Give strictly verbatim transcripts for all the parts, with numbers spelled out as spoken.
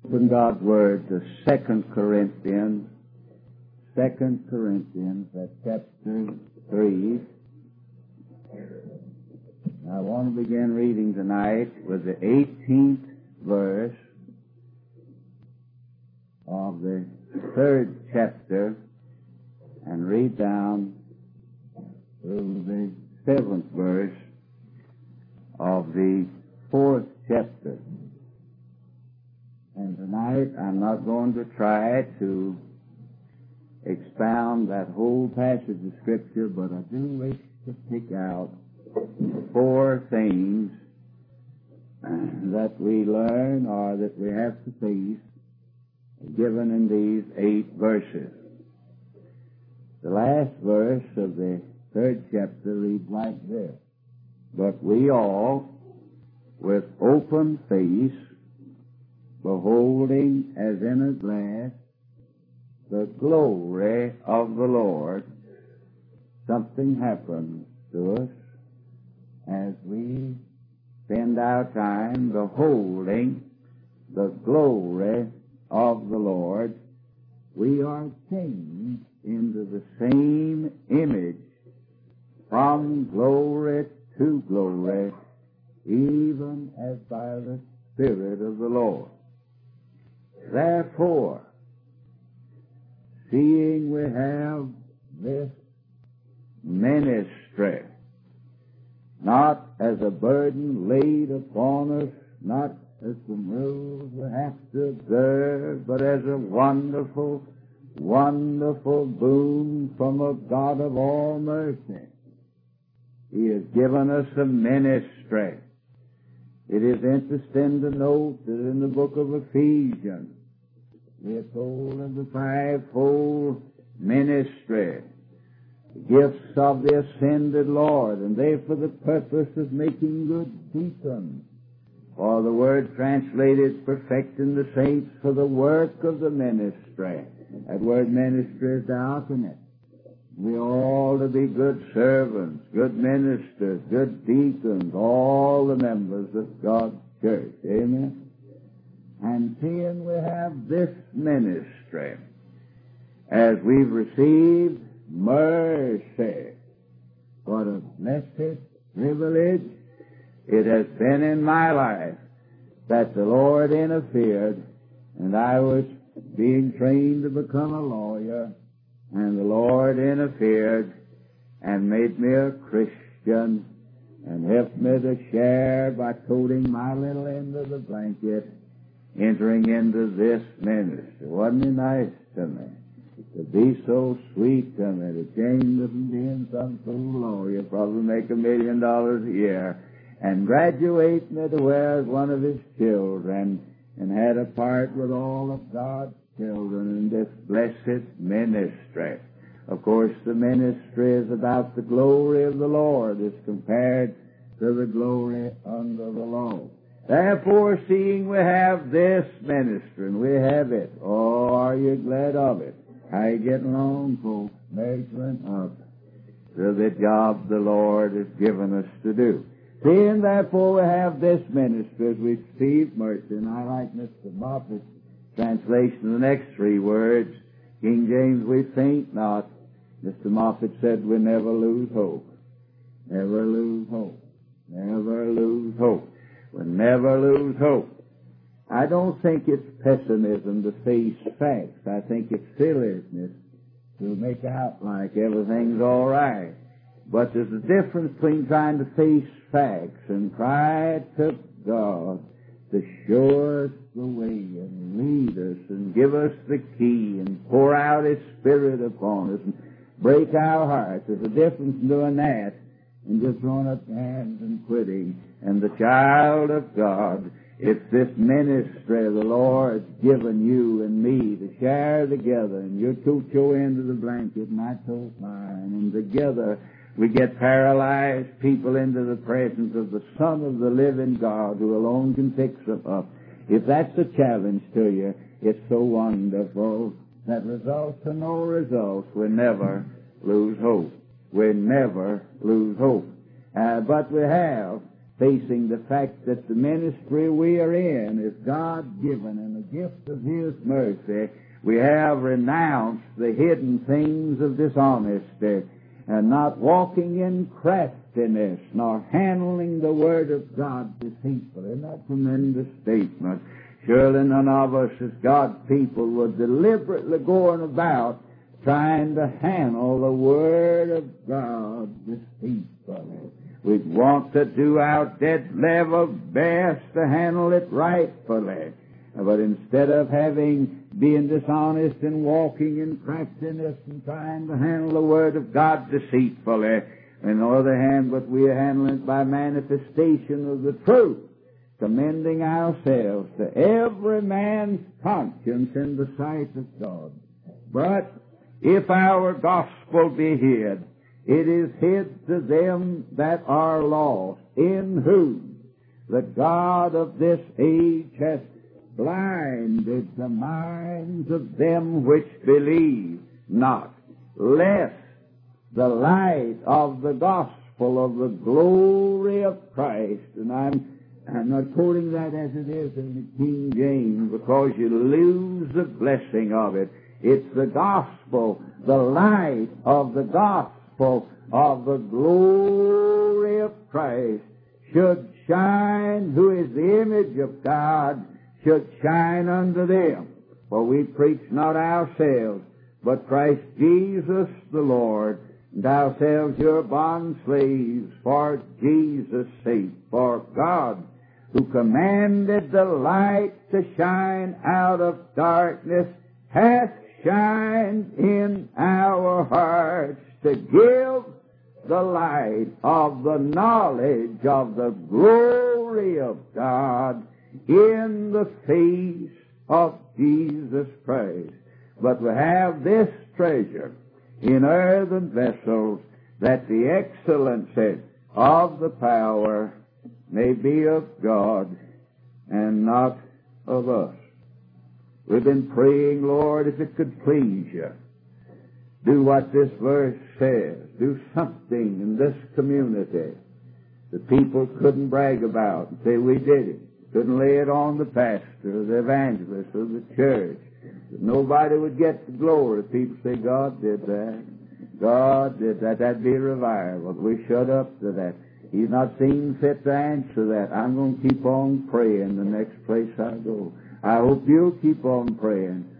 Open God's Word to Second Corinthians, Second Corinthians, at chapter three. I want to begin reading tonight with the eighteenth verse of the third chapter and read down through the seventh verse of the fourth chapter. And tonight I'm not going to try to expound that whole passage of Scripture, but I do wish to pick out four things that we learn or that we have to face given in these eight verses. The last verse of the third chapter reads like this: "But we all, with open face, beholding as in a glass the glory of the Lord," something happens to us as we spend our time beholding the glory of the Lord. We are changed into the same image from glory to glory, even as by the Spirit of the Lord. Therefore, seeing we have this ministry, not as a burden laid upon us, not as some rules we have to observe, but as a wonderful, wonderful boon from a God of all mercy. He has given us a ministry. It is interesting to note that in the book of Ephesians, we are told of the fivefold ministry, the gifts of the ascended Lord, and they for the purpose of making good deacons, or the word translated perfecting the saints for the work of the ministry. That word ministry is diaconate. We are all to be good servants, good ministers, good deacons, all the members of God's church. Amen? And seeing we have this ministry, as we've received mercy, what a blessed privilege it has been in my life that the Lord interfered, and I was being trained to become a lawyer, and the Lord interfered and made me a Christian and helped me to share by toting my little end of the blanket, entering into this ministry. Wasn't it nice to me to be so sweet to me, to change from being some fool lawyer, probably make a million dollars a year, and graduate me to where as one of his children, and had a part with all of God's children in this blessed ministry. Of course, the ministry is about the glory of the Lord as compared to the glory under the law. Therefore, seeing we have this ministry, and we have it, oh, are you glad of it? How you getting along, folks? Measuring up to the job the Lord has given us to do. Seeing, therefore, we have this ministry as we receive mercy, and I like Mister Moffat's translation of the next three words. King James, we faint not. Mister Moffat said we never lose hope. Never lose hope. Never lose hope. We never lose hope. I don't think it's pessimism to face facts. I think it's silliness to make out like everything's all right. But there's a difference between trying to face facts and cry to God to show us the way and lead us and give us the key and pour out His Spirit upon us and break our hearts. There's a difference in doing that and just throwing up your hands and quitting. And the child of God, it's this ministry the Lord's given you and me to share together. And you took your end of the blanket and I took mine. And together we get paralyzed people into the presence of the Son of the living God who alone can fix them up. If that's a challenge to you, it's so wonderful that results to no results. We never lose hope. We never lose hope. Uh, but we have facing the fact that the ministry we are in is God-given and a gift of His mercy, we have renounced the hidden things of dishonesty and not walking in craftiness nor handling the Word of God deceitfully. Isn't that a tremendous statement? Surely none of us as God's people would deliberately going about trying to handle the Word of God deceitfully. We'd want to do our dead level best to handle it rightfully. But instead of having, being dishonest and walking in craftiness and trying to handle the Word of God deceitfully, on the other hand, but we are handling it by manifestation of the truth, commending ourselves to every man's conscience in the sight of God. But if our gospel be hid, it is hid to them that are lost, in whom the God of this age hath blinded the minds of them which believe not, lest the light of the gospel of the glory of Christ, and I'm, I'm not quoting that as it is in the King James because you lose the blessing of it. It's the gospel, the light of the gospel of the glory of Christ should shine, who is the image of God, should shine unto them. For we preach not ourselves, but Christ Jesus the Lord, and ourselves your bond slaves for Jesus' sake. For God, who commanded the light to shine out of darkness, hath shined in our hearts to give the light of the knowledge of the glory of God in the face of Jesus Christ. But we have this treasure in earthen vessels, that the excellency of the power may be of God and not of us. We've been praying, Lord, if it could please you, do what this verse says. Do something in this community that people couldn't brag about and say we did it. Couldn't lay it on the pastor or the evangelist or the church. That nobody would get the glory. People say, God did that. God did that. That'd be a revival. We shut up to that. He's not seen fit to answer that. I'm going to keep on praying the next place I go. I hope you'll keep on praying.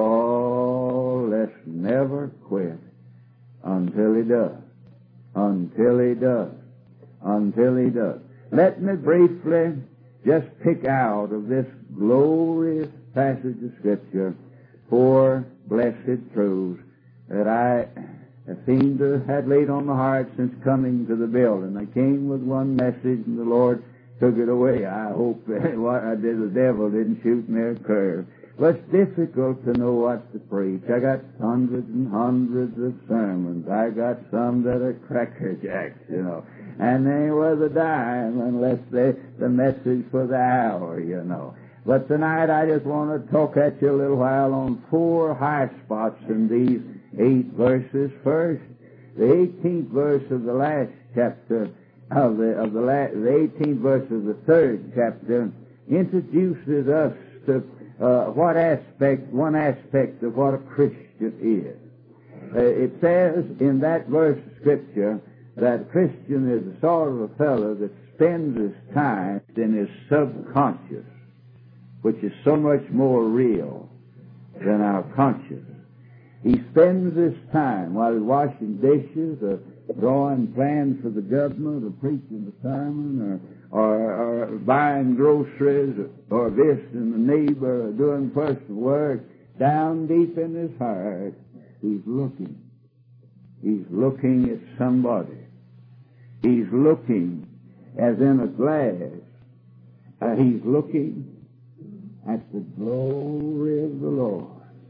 Oh, let's never quit until He does. Until He does. Until He does. Let me briefly just pick out of this glorious passage of Scripture four blessed truths that I seem to have had laid on my heart since coming to the building. I came with one message and the Lord took it away. I hope that what I did, the devil didn't shoot me a curve. But it's difficult to know what to preach. I got hundreds and hundreds of sermons. I got some that are cracker jacks, you know. And they ain't worth a dime unless they the message for the hour, you know. But tonight I just want to talk at you a little while on four high spots in these eight verses. First, the eighteenth verse of the last chapter of the of the, la- the eighteenth verse of the third chapter introduces us to uh, what aspect, one aspect of what a Christian is. Uh, it says in that verse of Scripture that a Christian is the sort of a fellow that spends his time in his subconscious, which is so much more real than our conscious. He spends his time while he's washing dishes or drawing plans for the government or preaching the sermon or, or, or buying groceries or, or visiting the neighbor or doing personal work. Down deep in his heart, he's looking. He's looking at somebody. He's looking as in a glass. Uh, he's looking at the glory of the Lord.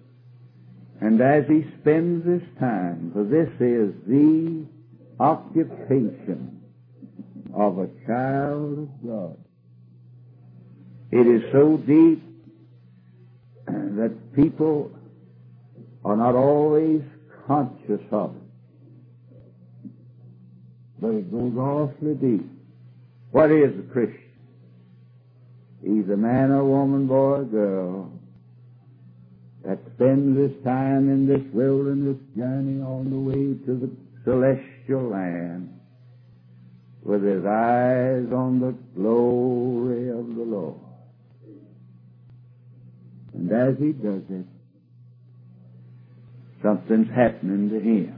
And as he spends his time, for this is the occupation of a child of God, it is so deep that people are not always conscious of it. But it goes awfully deep. What is a Christian? He's a man or woman, boy or girl, that spends his time in this wilderness journey on the way to the celestial land with his eyes on the glory of the Lord. And as he does it, something's happening to him.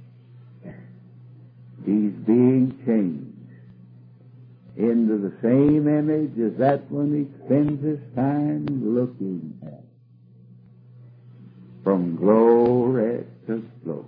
He's being changed into the same image as that one he spends his time looking at. From glory to glory.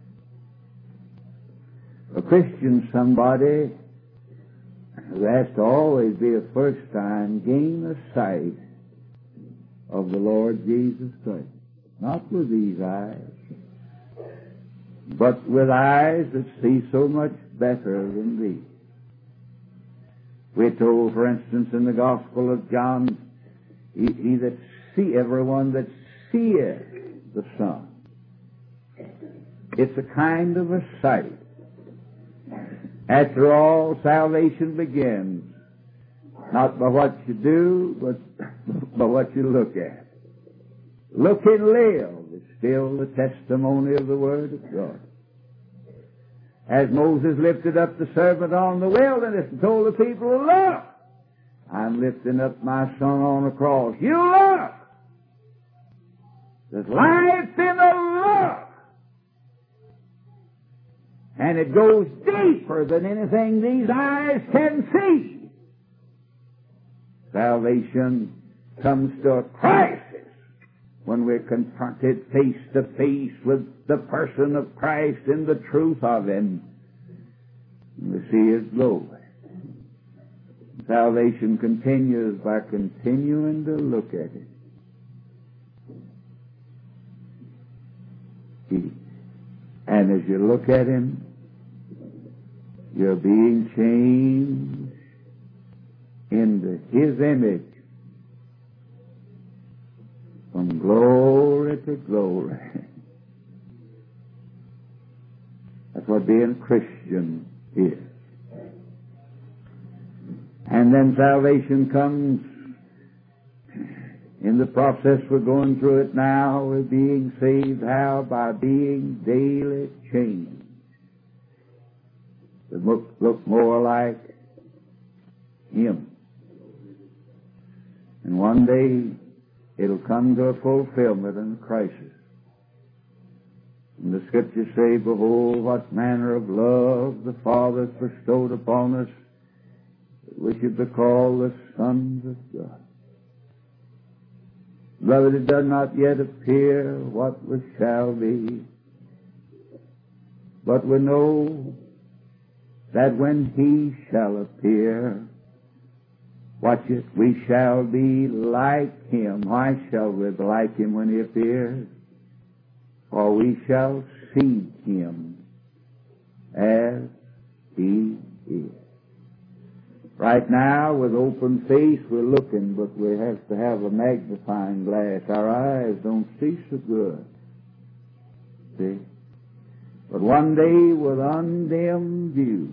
A Christian, somebody who has to always be a first time gain a sight of the Lord Jesus Christ. Not with these eyes, but with eyes that see so much better than these. We're told, for instance, in the Gospel of John, he, he that see, everyone that seeth the Son. It's a kind of a sight. After all, salvation begins not by what you do, but by what you look at. Look and live is still the testimony of the Word of God. As Moses lifted up the serpent on the wilderness and told the people, look, I'm lifting up my Son on the cross. You look. There's life in a look. And it goes deeper than anything these eyes can see. Salvation comes to a crisis when we're confronted face to face with the person of Christ and the truth of Him. And we see His glory. Salvation continues by continuing to look at it. And as you look at Him, you're being changed into His image from glory to glory. That's what being a Christian is. And then salvation comes in the process we're going through it now. We're being saved how? By being daily changed. To look, look more like Him. And one day it'll come to a fulfillment and a crisis. And the Scriptures say, behold, what manner of love the Father has bestowed upon us, that we should be called the sons of God. Beloved, it does not yet appear what we shall be, but we know that when He shall appear, watch it, we shall be like Him. Why shall we be like Him when He appears? For we shall see Him as He is. Right now, with open face, we're looking, but we have to have a magnifying glass. Our eyes don't see so good. See? But one day, with undimmed view,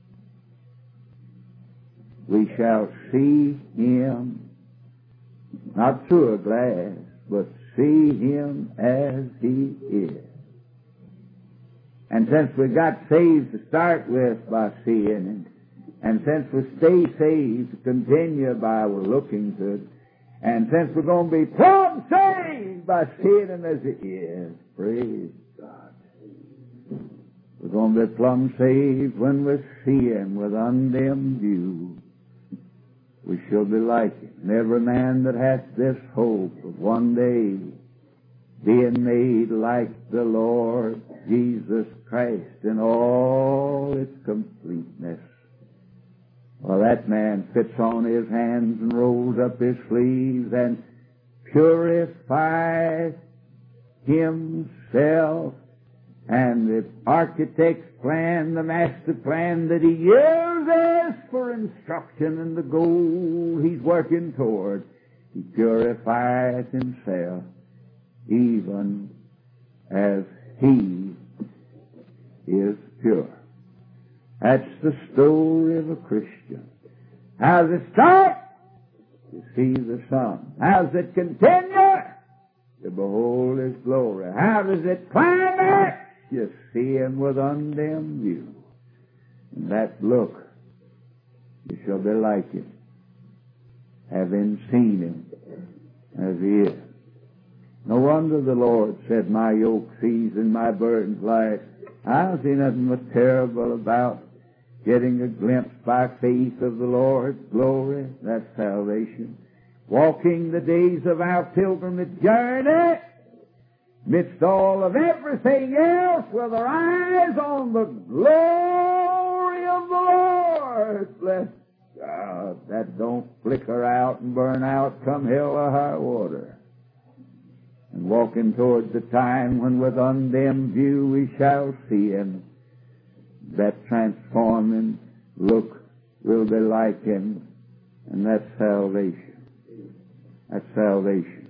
we shall see Him, not through a glass, but see Him as He is. And since we got saved to start with by seeing Him, and since we stay saved to continue by looking to it, and since we're going to be plumb saved by seeing Him as He is, praise God. We're going to be plumb saved when we see Him with undimmed view. We shall be like Him. And every man that hath this hope of one day being made like the Lord Jesus Christ in all its completeness, well, that man fits on his hands and rolls up his sleeves and purifies himself. And the architect's plan, the master plan that he uses for instruction and the goal he's working toward, he purifies himself even as He is pure. That's the story of a Christian. How does it start? To see the sun. How does it continue? To behold His glory. How does it climax? You see Him with undimmed view. And that look, you shall be like Him, having seen Him as He is. No wonder the Lord said, my yoke's easy and my burden's light. I don't see nothing much terrible about getting a glimpse by faith of the Lord's glory. That's salvation. Walking the days of our pilgrimage journey, midst all of everything else, with our eyes on the glory of the Lord. Bless God, that don't flicker out and burn out come hell or high water. And walking toward the time when with undimmed view we shall see Him, that transforming look will be like Him, and that's salvation. That's salvation.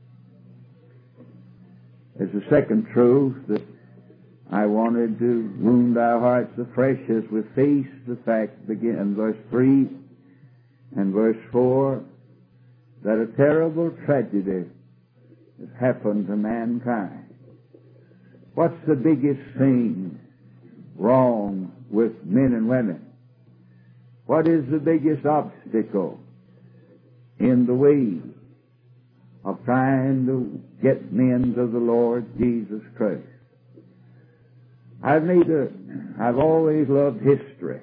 There's a second truth that I wanted to wound our hearts afresh as we face the fact, begin in verse three and verse four, that a terrible tragedy has happened to mankind. What's the biggest thing wrong with men and women? What is the biggest obstacle in the way of trying to get men to the Lord Jesus Christ? I've made a, I've always loved history.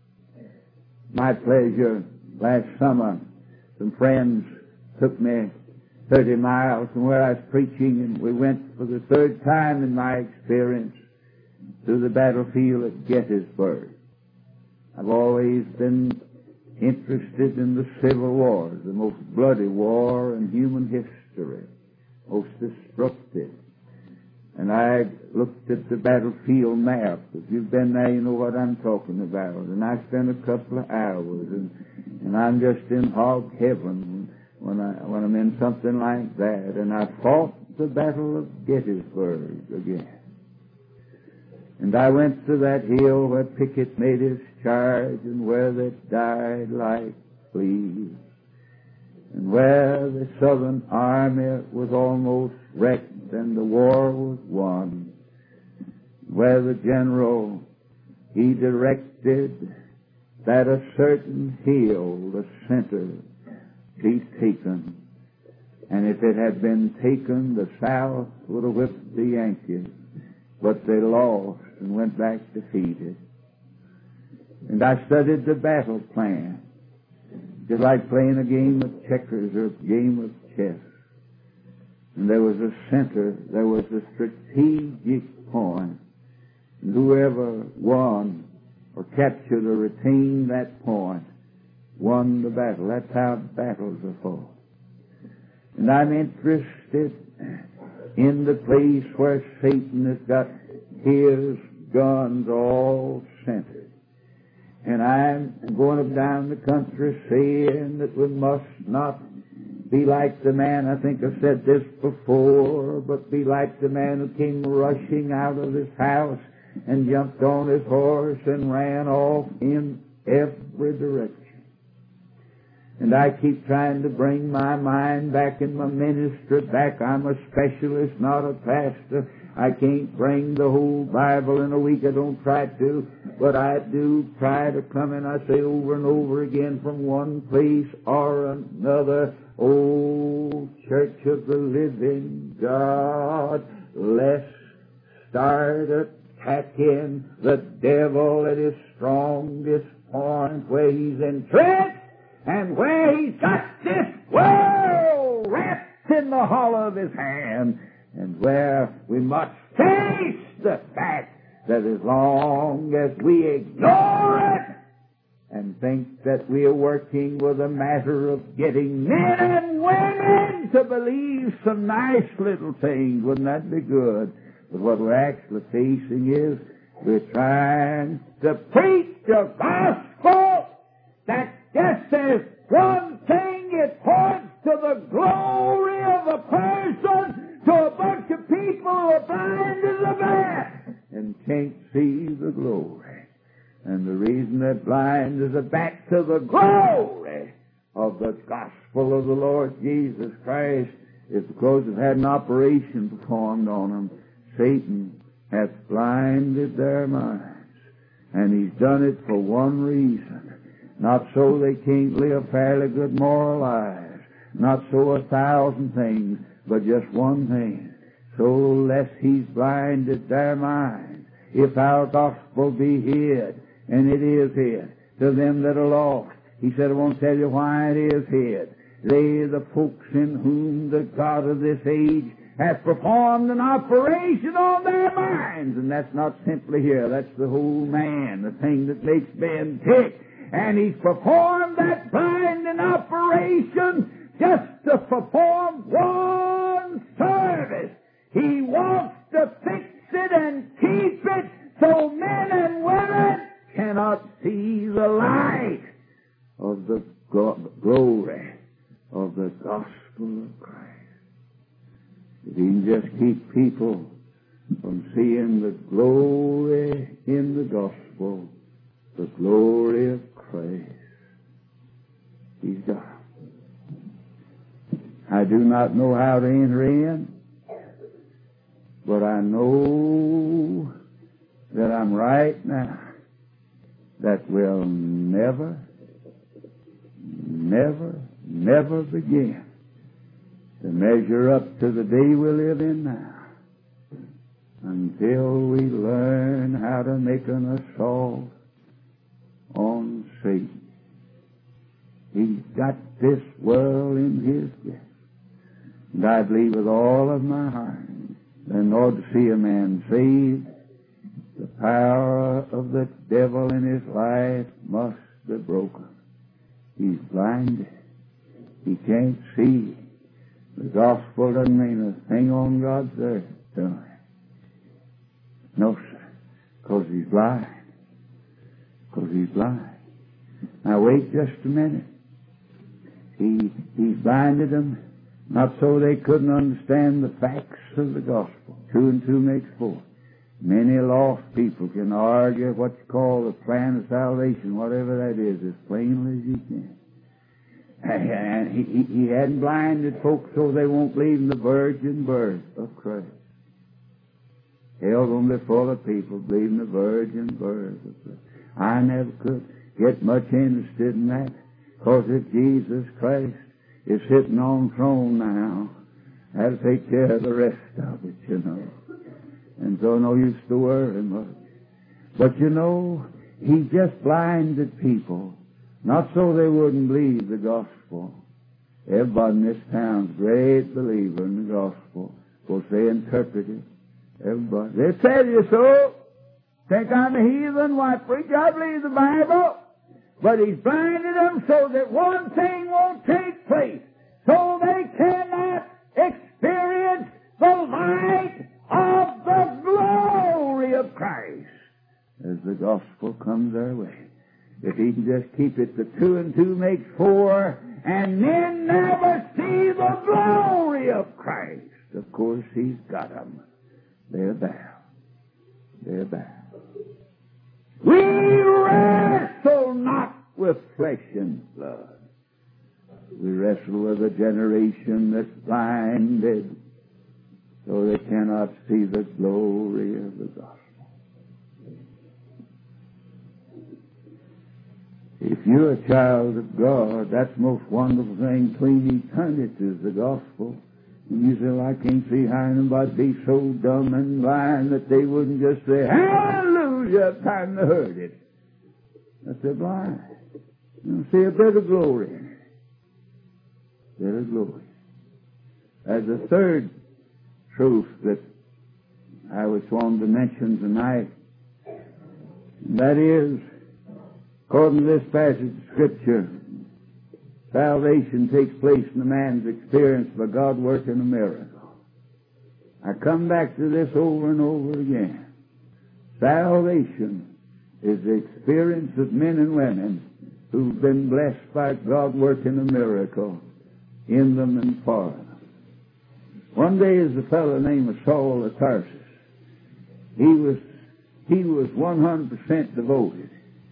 My pleasure, last summer, some friends took me thirty miles from where I was preaching, and we went for the third time in my experience to the battlefield at Gettysburg. I've always been interested in the Civil War, the most bloody war in human history, most destructive. And I looked at the battlefield map. If you've been there, you know what I'm talking about. And I spent a couple of hours, and, and I'm just in hog heaven when I when I'm in something like that. And I fought the Battle of Gettysburg again. And I went to that hill where Pickett made his charge, and where they died like fleas, and where the Southern Army was almost wrecked and the war was won, where the general, he directed that a certain hill, the center, be taken. And if it had been taken, the South would have whipped the Yankees, but they lost and went back defeated. And I studied the battle plan, just like playing a game of checkers or a game of chess. And there was a center, there was a strategic point, and whoever won or captured or retained that point won the battle. That's how battles are fought. And I'm interested in the place where Satan has got his guns all centered. And I'm going up down the country saying that we must not be like the man, I think I've said this before, but be like the man who came rushing out of his house and jumped on his horse and ran off in every direction. And I keep trying to bring my mind back in my ministry back. I'm a specialist, not a pastor. I can't bring the whole Bible in a week. I don't try to, but I do try to come in, I say over and over again, from one place or another. Oh, Church of the Living God, let's start attacking the devil at his strongest point, where he's entrenched and where he's got this world wrapped in the hollow of his hand, and where we must face the fact that as long as we ignore it and think that we are working with a matter of getting men and women to believe some nice little things, wouldn't that be good? But what we're actually facing is we're trying to preach a gospel that just says one thing. It points to the glory of a person, to a bunch of people who are blind as a bat and can't see the glory. And the reason they're blind is they're back to the glory of the gospel of the Lord Jesus Christ. It's because they've had an operation performed on them. Satan hath blinded their minds. And he's done it for one reason. Not so they can't live fairly good moral lives. Not so a thousand things, but just one thing. So lest he's blinded their minds. If our gospel be hid, and it is hid, to them that are lost. He said, I won't tell you why it is hid. They, the folks in whom the God of this age hath performed an operation on their minds. And that's not simply here. That's the whole man, the thing that makes men tick. And he's performed that blinding operation just to perform one service. He wants to fix it and keep it so men and women cannot see the light of the glory of the gospel of Christ. If he can just keep people from seeing the glory in the gospel, the glory of Christ, he's got them. I do not know how to enter in, but I know that I'm right now that will never, never, never begin to measure up to the day we live in now until we learn how to make an assault on Satan. He's got this world in his grip. And I believe with all of my heart that in order to see a man saved, the power of the devil in his life must be broken. He's blinded. He can't see. The gospel doesn't mean a thing on God's earth to him. No, sir. Because he's blind. Because he's blind. Now wait just a minute. He, he's blinded them, not so they couldn't understand the facts of the gospel. Two and two makes four. Many lost people can argue what you call the plan of salvation, whatever that is, as plainly as you can. And he, he, he hadn't blinded folks so they won't believe in the virgin birth of Christ. Hell gonna be full of people believing the virgin birth of Christ. I never could get much interested in that, because if Jesus Christ is sitting on the throne now, that'll take care of the rest of it, you know. And so no use to worry much. But you know, he just blinded people, not so they wouldn't believe the gospel. Everybody in this town's a great believer in the gospel, because they interpret it. Everybody. They tell you so. Think I'm a heathen? Why, preacher, I believe the Bible. But he's blinded them so that one thing won't take place. So they cannot experience the light of the glory of Christ as the gospel comes their way. If he can just keep it to two and two makes four, and men never see the glory of Christ, of course he's got them. They're bound. They're bound. We wrestle not with flesh and blood. We wrestle with a generation that's blinded, so they cannot see the glory of the gospel. If you're a child of God, that's the most wonderful thing between eternity is the gospel. And you say, well, I can't see how anybody be so dumb and blind that they wouldn't just say, hallelujah, time they heard it. But they're blind. You don't see a bit of glory in it. A bit of glory. As a third truth that I was wanting to mention tonight, and that is, according to this passage of Scripture, salvation takes place in a man's experience by God working a miracle. I come back to this over and over again. Salvation is the experience of men and women who've been blessed by God working a miracle in them and for them. One day is a fellow named Saul of Tarsus. He was, he was one hundred percent devoted.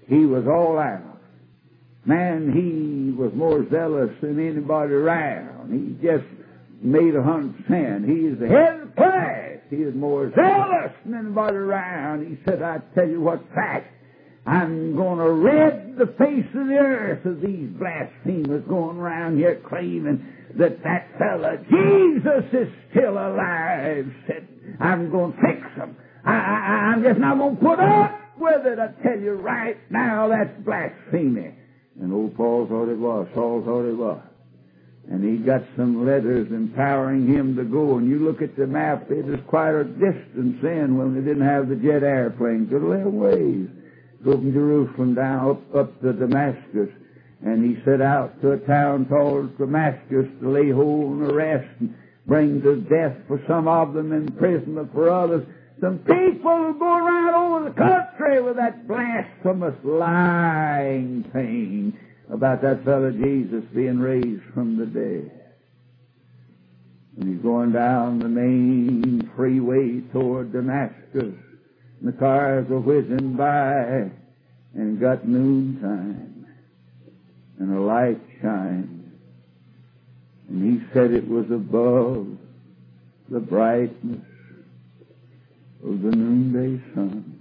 he was all out. Man, he was more zealous than anybody around. He just made a hundred percent. He is the head of the class. He is more zealous than anybody around. He said, I tell you what fact, I'm going to rid the face of the earth of these blasphemers going around here claiming that that fella Jesus is still alive. Said, I'm going to fix them. I, I, I'm just not going to put up with it. I tell you right now, that's blasphemy. And old Paul thought it was. Saul thought it was. And he got some letters empowering him to go. And you look at the map, it is quite a distance then when they didn't have the jet airplanes. It was a little ways. Go from Jerusalem down up, up to Damascus. And he set out to a town called Damascus to lay hold and arrest and bring to death for some of them, imprisonment for others. Some people go around over the country with that blasphemous lying thing about that fellow Jesus being raised from the dead. And he's going down the main freeway toward Damascus. And the cars are whizzing by, and got noontime, and a light shines. And he said it was above the brightness of the noonday sun.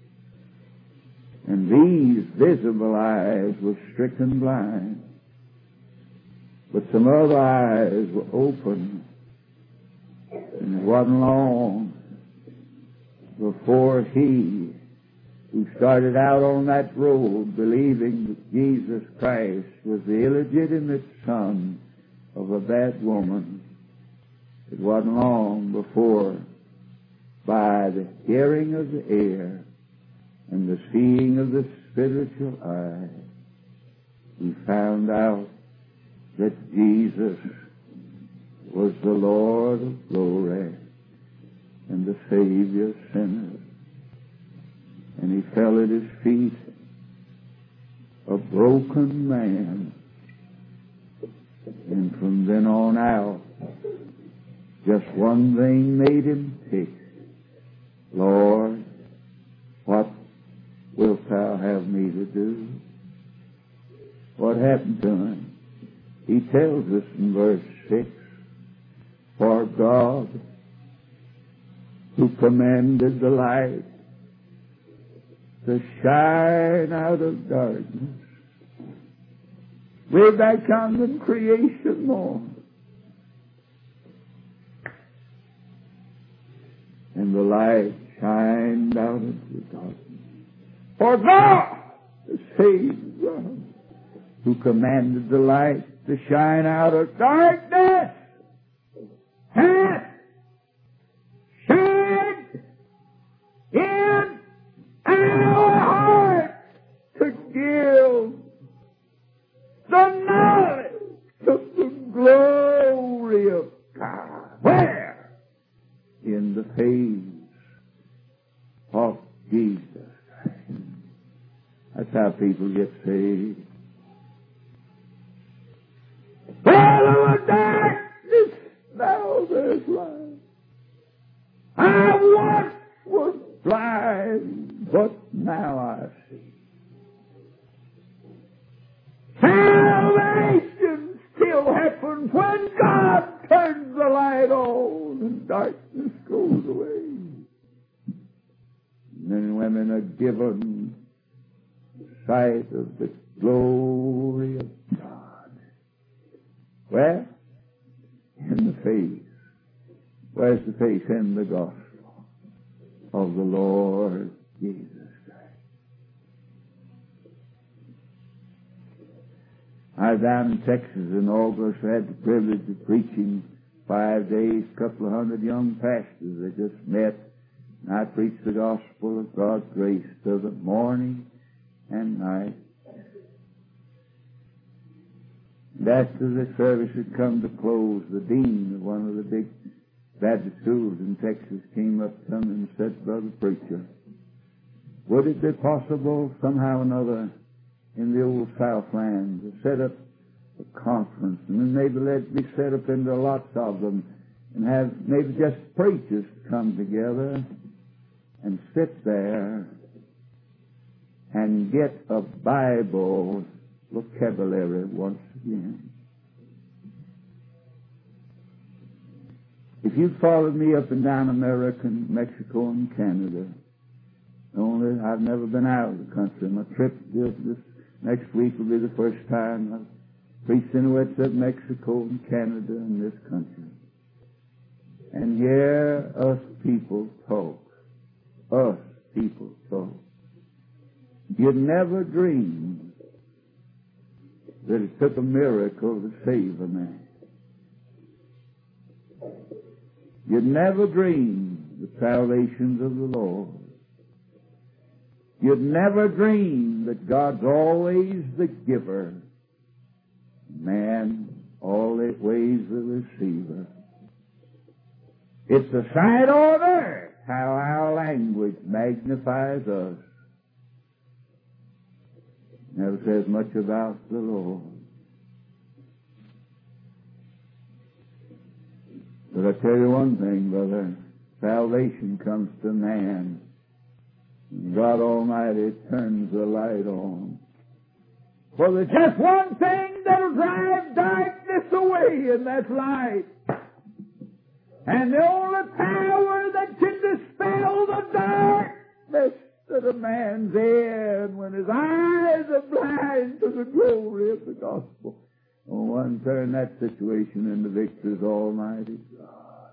And these visible eyes were stricken blind, but some other eyes were open, and it wasn't long before he, who started out on that road believing that Jesus Christ was the illegitimate son of a bad woman, it wasn't long before, by the hearing of the ear and the seeing of the spiritual eye, he found out that Jesus was the Lord of glory and the Savior of sinners. And he fell at his feet, a broken man. And from then on out, just one thing made him tick. Lord, what wilt thou have me to do? What happened to him? He tells us in verse six, for God, who commanded the light to shine out of darkness, way back on the creation morn, and the light shined out of the darkness. For God, the Savior, who commanded the light to shine out of darkness, hath shined in our hearts to give the knowledge of the glory of God. Where? In the face of Jesus. That's how people get saved. Well, of darkness, now there's light. I once was blind, but now I see. Salvation still happens when God turns the light on and darkness goes away. Men and women are given sight of the glory of God. Where? In the face. Where's the face? In the gospel of the Lord Jesus Christ. I was down in Texas in August. I had the privilege of preaching five days, a couple of hundred young pastors. They just met, and I preached the gospel of God's grace to them morning and night. And after the service had come to close, the dean of one of the big Baptist schools in Texas came up to me and said, Brother Preacher, would it be possible somehow or another in the old Southland to set up a conference, and then maybe let it be set up into lots of them, and have maybe just preachers come together and sit there and get a Bible vocabulary once again. If you've followed me up and down America and Mexico and Canada, only I've never been out of the country. My trip this, this next week will be the first time I've preached anywhere except Mexico and Canada and this country. And hear us people talk. Us people talk. You'd never dream that it took a miracle to save a man. You'd never dream the salvations of the Lord. You'd never dream that God's always the giver, man always the receiver. It's a sight on earth how our language magnifies us. Never says much about the Lord. But I tell you one thing, brother, salvation comes to man. God Almighty turns the light on. For there's just one thing that'll drive darkness away, and that's light. And the only power that can dispel the darkness that a man's in when his eyes are blind to the glory of the gospel. Oh, one turn that situation into victory is Almighty God.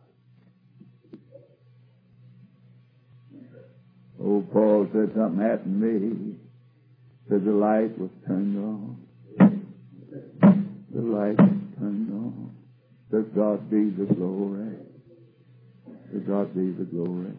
Oh, Paul said something happened to me. Said the light was turned on. The light was turned on. To God be the glory. To God be the glory.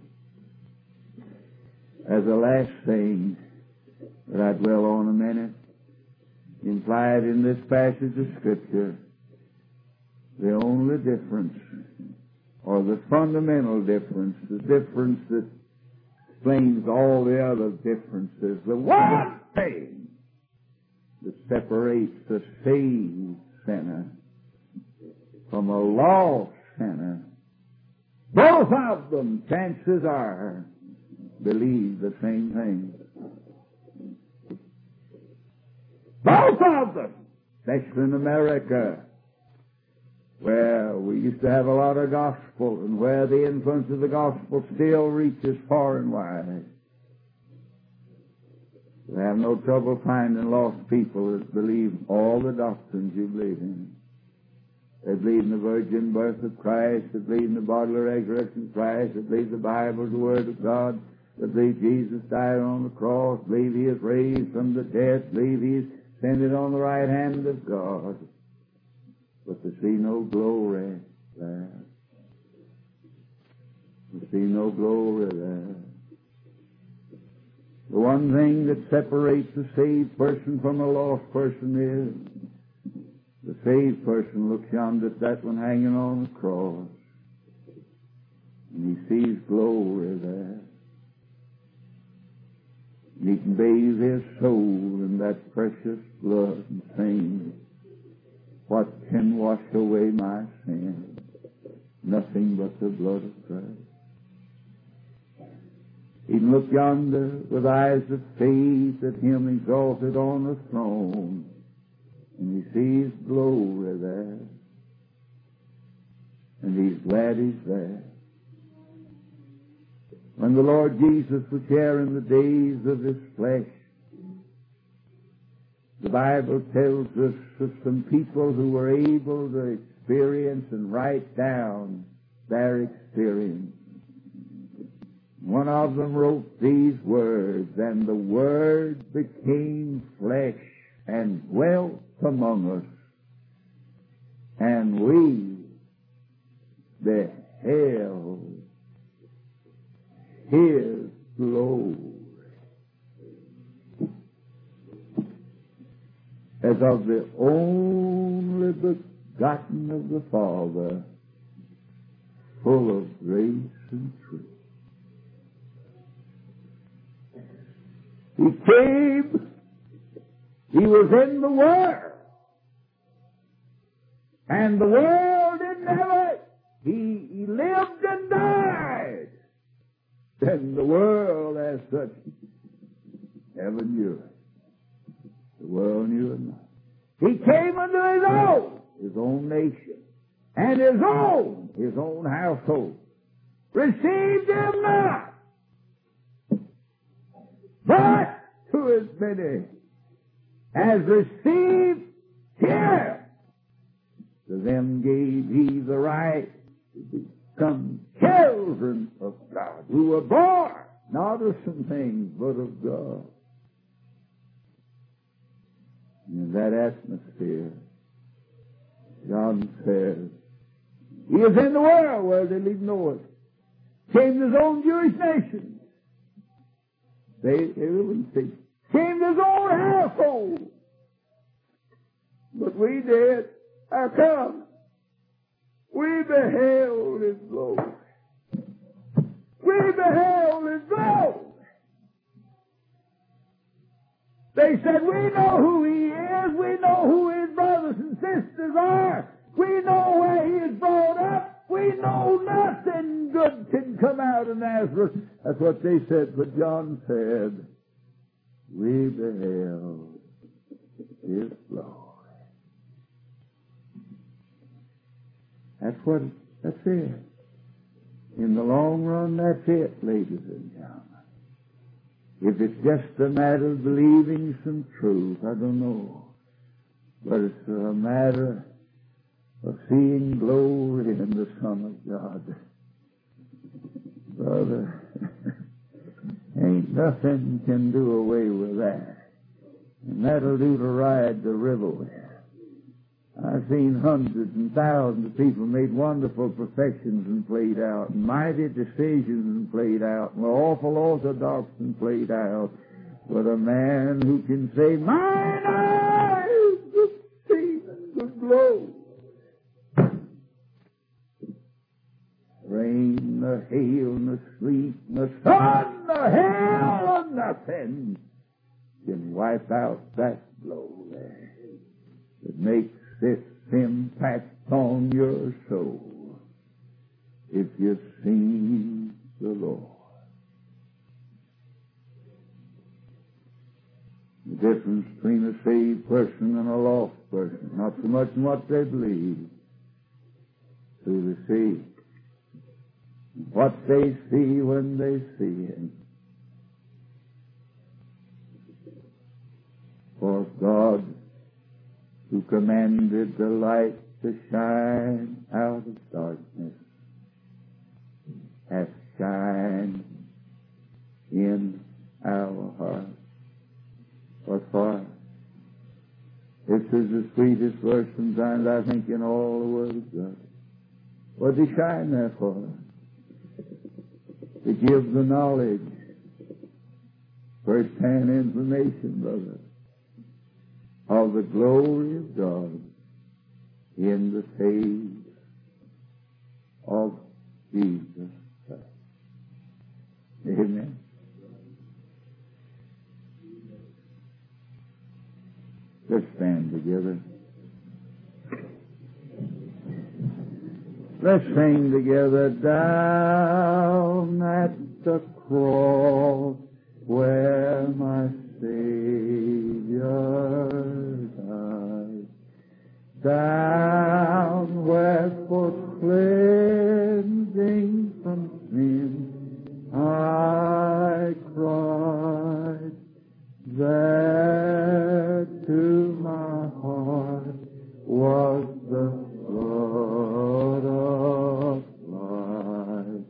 As a last thing that I dwell on a minute, implied in this passage of Scripture, the only difference, or the fundamental difference, the difference that explains all the other differences, the one thing that separates the saved sinner from a lost sinner, both of them, chances are, believe the same thing. Both of them, especially in America, where we used to have a lot of gospel and where the influence of the gospel still reaches far and wide. We have no trouble finding lost people that believe all the doctrines you believe in. They believe in the virgin birth of Christ, they believe in the bodily resurrection of Christ, they believe the Bible is the Word of God, they believe Jesus died on the cross, believe He is raised from the dead, believe He is ascended on the right hand of God. But to see no glory there. To see no glory there. The one thing that separates a saved person from a lost person is the saved person looks yonder at that one hanging on the cross, and he sees glory there. And he can bathe his soul in that precious blood and sing, what can wash away my sin? Nothing but the blood of Christ. He can look yonder with eyes of faith at Him exalted on the throne, and he sees glory there, and he's glad he's there. When the Lord Jesus was here in the days of His flesh, the Bible tells us of some people who were able to experience and write down their experience. One of them wrote these words, and the Word became flesh and dwelt among us, and we beheld His glory as of the only begotten of the Father, full of grace and truth. He came, He was in the world, and the world didn't have it. He, he lived and died, and the world as such Heaven knew it. The world knew it not. He came unto his own, his own nation, and his own, his own household, received him not. But to as many as received him, to them gave he the right to become children of God, who were born not of some things, but of God. In that atmosphere, John says, he is in the world where they didn't know it. Came to his own Jewish nation. They, they wouldn't see. Came to his own household. But we did. How come? We beheld his glory. We beheld his glory. They said, we know who he is. We know who his brothers and sisters are. We know where he is brought up. We know nothing good can come out of Nazareth. That's what they said. But John said, we beheld his glory. That's what, that's it. In the long run, that's it, ladies and gentlemen. If it's just a matter of believing some truth, I don't know. But it's a matter of seeing glory in the Son of God. Brother, ain't nothing can do away with that. And that'll do to ride the river with. I've seen hundreds and thousands of people made wonderful perfections and played out, and mighty decisions and played out, and awful orthodox and played out. But a man who can say, mine eyes have seen the glory. Rain, the hail, the sleet, the sun, the hail, and nothing can wipe out that glory that makes this impact on your soul if you've seen the Lord. The difference between a saved person and a lost person, not so much in what they believe, who they see, what they see when they see Him. For God, who commanded the light to shine out of darkness, hath shined in our hearts. What for? This is the sweetest verse sometimes, I think, in all the Word of God. What did He shine there for? To give the knowledge, first-hand information, brother, of the glory of God in the face of Jesus Christ. Amen. Let's stand together. Let's sing together, down at the cross where my Savior died, down where for cleansing from sin I cried, there to my heart was the blood of life.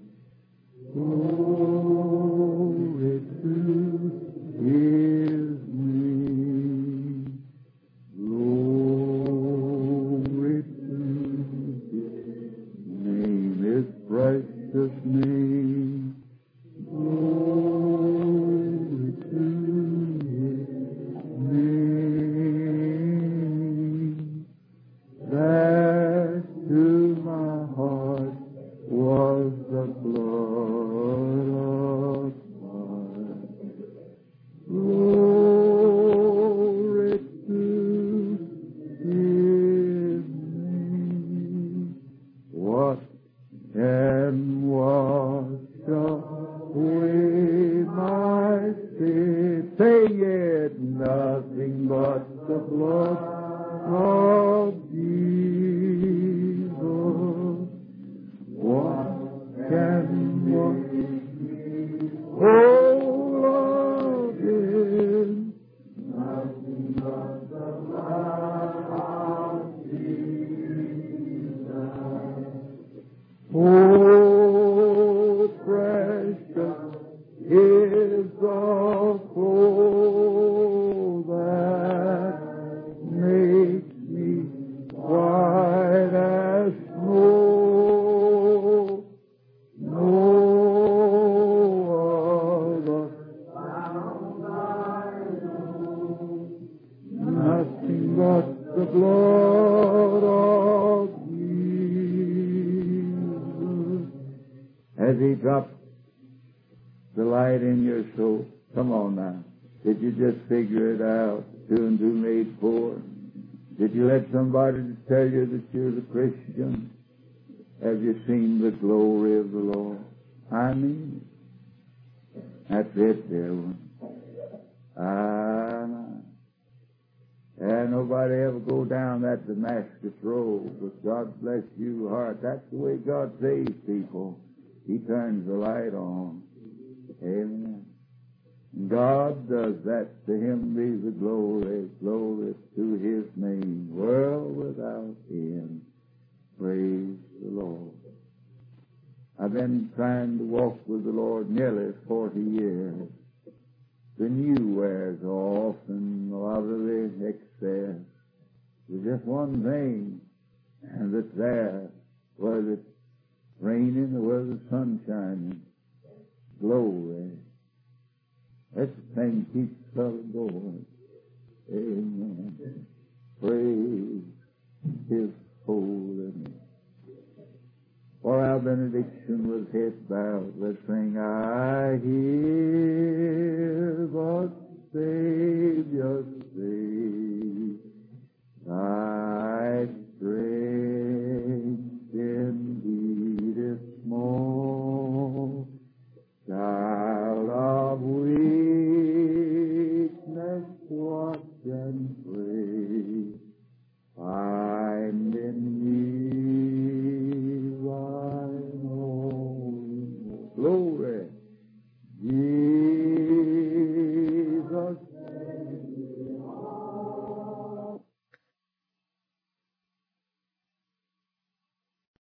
Glory to His name. Glory to His name, His precious name. Glory to His name. There to my heart was the blood of life. Glory to His name. What can wash away my sin? Sing can wash all of it. Nothing but the blood of Jesus. Oh, precious is the flow that makes me white as snow. No other found I know. Nothing but the blood of Jesus. As He dropped the light in your soul. Come on now. Did you just figure it out? Two and two made four. Did you let somebody tell you that you're the Christian? Have you seen the glory of the Lord? I mean it. That's it, dear one. Ah, and nobody ever go down that Damascus road, but God bless you heart. That's the way God saves people. He turns the light on. Amen. God does that. To Him be the glory, glory to His name, world without end. Praise the Lord. I've been trying to walk with the Lord nearly forty years. The new wears off and a lot of the excess. There's just one thing and that's there, whether it's raining or whether the sun's shining. Glory. That thing keeps us going. Amen. Praise His holy name. For our benediction with heads bowed, let's sing, I hear the Savior say, thy strength indeed is small. Child of weakness, watch and pray. Find in me thine own glory.